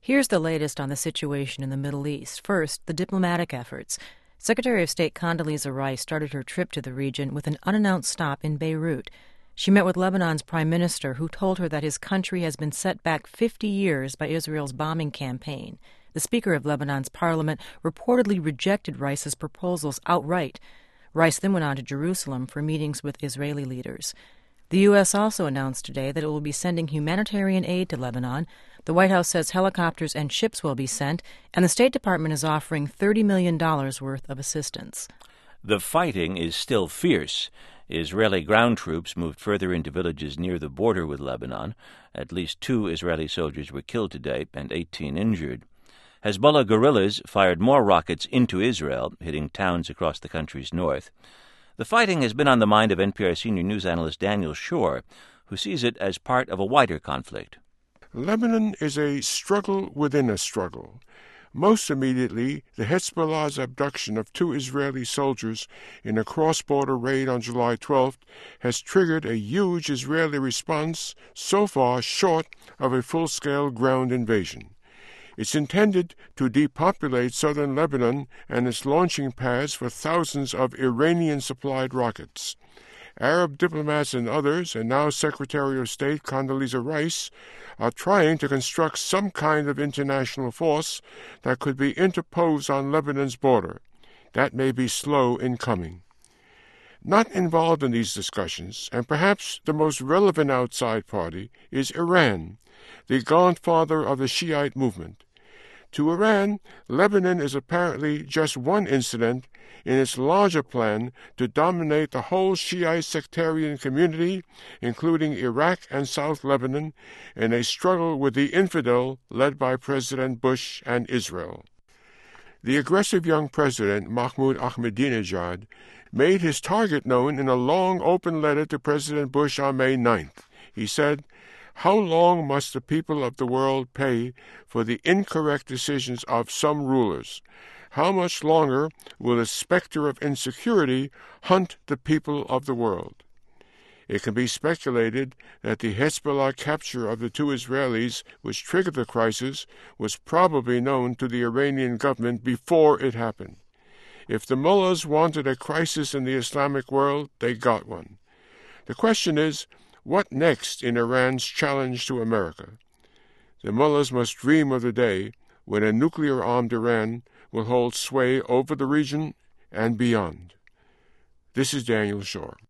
Here's the latest on the situation in the Middle East. First, the diplomatic efforts. Secretary of State Condoleezza Rice started her trip to the region with an unannounced stop in Beirut. She met with Lebanon's prime minister, who told her that his country has been set back 50 years by Israel's bombing campaign. The Speaker of Lebanon's parliament reportedly rejected Rice's proposals outright. Rice then went on to Jerusalem for meetings with Israeli leaders. The U.S. also announced today that it will be sending humanitarian aid to Lebanon. The White House says helicopters and ships will be sent, and the State Department is offering $30 million worth of assistance. The fighting is still fierce. Israeli ground troops moved further into villages near the border with Lebanon. At least 2 Israeli soldiers were killed today and 18 injured. Hezbollah guerrillas fired more rockets into Israel, hitting towns across the country's north. The fighting has been on the mind of NPR senior news analyst Daniel Schorr, who sees it as part of a wider conflict. Lebanon is a struggle within a struggle. Most immediately, the Hezbollah's abduction of 2 Israeli soldiers in a cross-border raid on July 12th has triggered a huge Israeli response, so far short of a full-scale ground invasion. It's intended to depopulate southern Lebanon and its launching pads for thousands of Iranian-supplied rockets. Arab diplomats and others, and now Secretary of State Condoleezza Rice, are trying to construct some kind of international force that could be interposed on Lebanon's border. That may be slow in coming. Not involved in these discussions, and perhaps the most relevant outside party, is Iran, the godfather of the Shiite movement. To Iran, Lebanon is apparently just one incident in its larger plan to dominate the whole Shiite sectarian community, including Iraq and South Lebanon, in a struggle with the infidel led by President Bush and Israel. The aggressive young president, Mahmoud Ahmadinejad, made his target known in a long open letter to President Bush on May 9th. He said, "How long must the people of the world pay for the incorrect decisions of some rulers? How much longer will the specter of insecurity hunt the people of the world?" It can be speculated that the Hezbollah capture of the 2 Israelis, which triggered the crisis, was probably known to the Iranian government before it happened. If the mullahs wanted a crisis in the Islamic world, they got one. The question is, what next in Iran's challenge to America? The mullahs must dream of the day when a nuclear-armed Iran will hold sway over the region and beyond. This is Daniel Schorr.